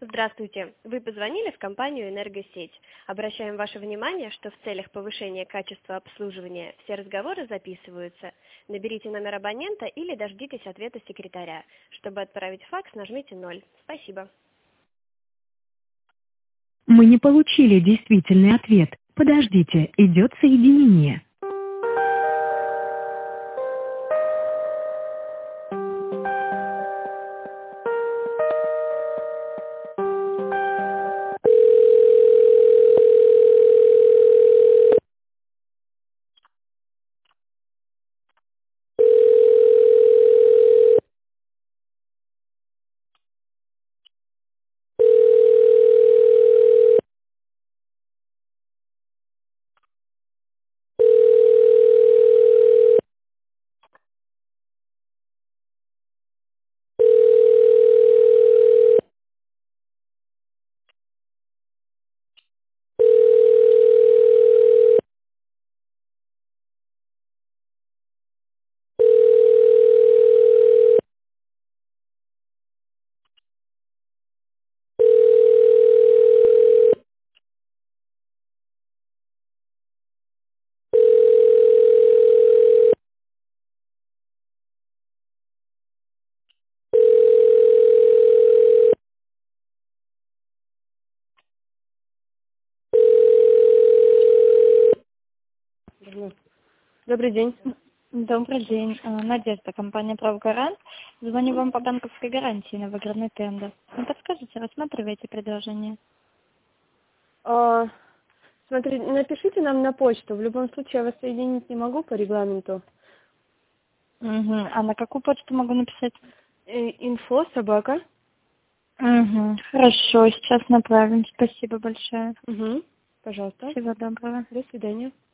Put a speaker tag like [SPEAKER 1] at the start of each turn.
[SPEAKER 1] Здравствуйте. Вы позвонили в компанию «Энергосеть». Обращаем ваше внимание, что в целях повышения качества обслуживания все разговоры записываются. Наберите номер абонента или дождитесь ответа секретаря. Чтобы отправить факс, нажмите 0. Спасибо.
[SPEAKER 2] Мы не получили действительный ответ. Подождите, идет соединение.
[SPEAKER 1] Добрый день.
[SPEAKER 3] Добрый день. Надежда, компания «Правгарант». Звоню вам по банковской гарантии на выигранный тендер. Не подскажете, рассматриваете предложение?
[SPEAKER 1] Смотрите, напишите нам на почту. В любом случае я вас соединить не могу по регламенту.
[SPEAKER 3] Угу. А на какую почту могу написать?
[SPEAKER 1] Info собака.
[SPEAKER 3] Угу. Хорошо, сейчас направим. Спасибо большое.
[SPEAKER 1] Пожалуйста.
[SPEAKER 3] Всего доброго.
[SPEAKER 1] До свидания.